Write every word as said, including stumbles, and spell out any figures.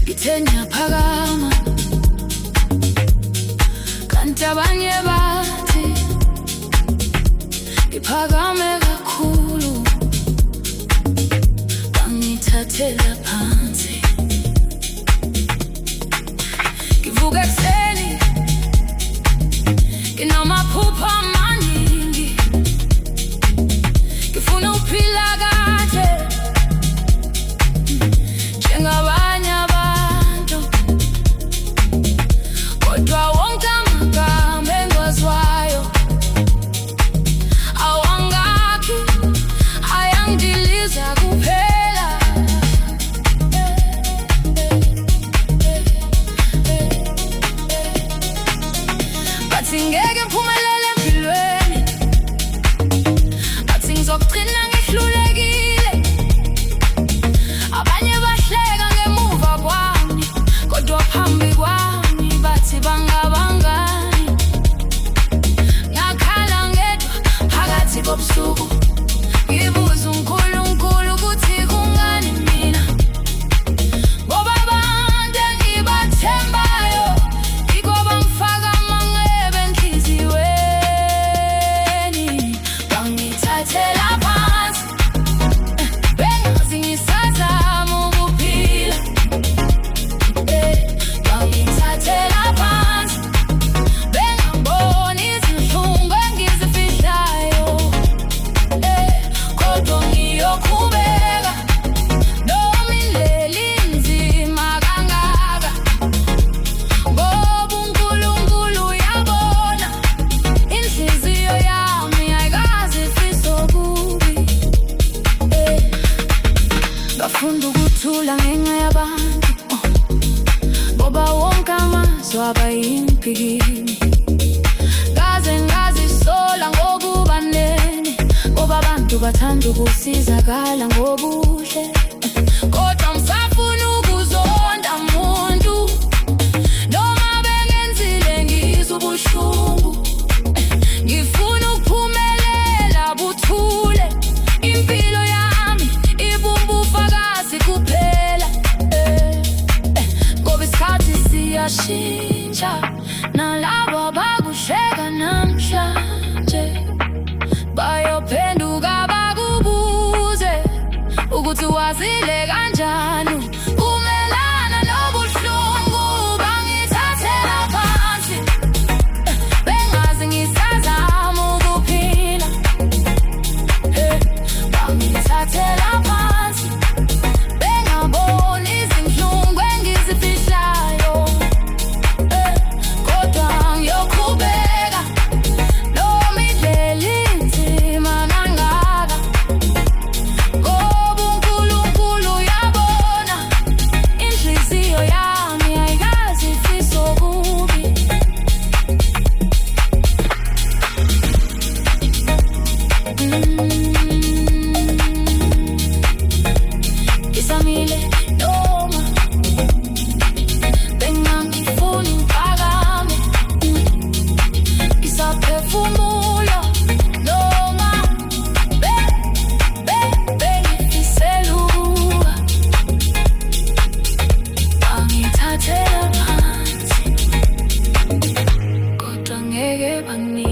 ngithenya phakama kanti abanye bathi iphakame kakhulu bangithathela phansi ngivuka ekuseni nginamaphupho amaningi ngifuna ukuphila kahle njengabanye abantu kodwa wonke amagama engizwayo awangakhi ayangidiliza kuphela bathi ngeke ngiphumelele empilweni bathi ngizogcina ngihlulekile abanye bahleka ngemuva kwami kodwa phambi kwami bathi bangabangani ngakhala ngedwa phakathi kobusuku ngibuza uNkulunkulu ukuthi kungani mina ngoba abantu engibathembayo yiko bangifaka amangebe enhliziyweni bangithathela phansi bengazi ngisazama ukuphila bangithathela phansi bengaboni izinhlungu engizifihlayo kodwa ngiyoqhubeka noma indlela inzima kangaka ngoba uNkulunkulu uyabona inhliziyo yami ayikaze ifise okubi ngafunda ukuthula ngenxa yabantu ngoba wonke amazwi abayimphikini ngaze ngazisola ngokuba nene ngoba abantu bathanda ukusizakala ngobuhle kodwa ngisafuna ukuzonda umuntu noma bengenzile ngizwa ubuhlungu ngifuna ukuphumelela buthule impilo yami ibumba ufakazi kuphela ngoba isikhathi siyashintsha nalabo abakuhleka namhlanje bayophenduka bakubuze ukuthi wazile kanjani umelana nobuhlungu bangithathela phansi bengazi ngisazama ukuphila bangithathela phansi bengaboni izinhlungu engizifihlayo kodwa ngiyoqhubeka noma indlela inzima kangaka ngoba uNkulunkulu uyabona inhliziyo yami ayikaze ifise okubi ngisamile noma bengangifuni ngiphakame ngisaphefumula noma be- be- bengifiselwa bangithathela phansi kodwa ngeke bangini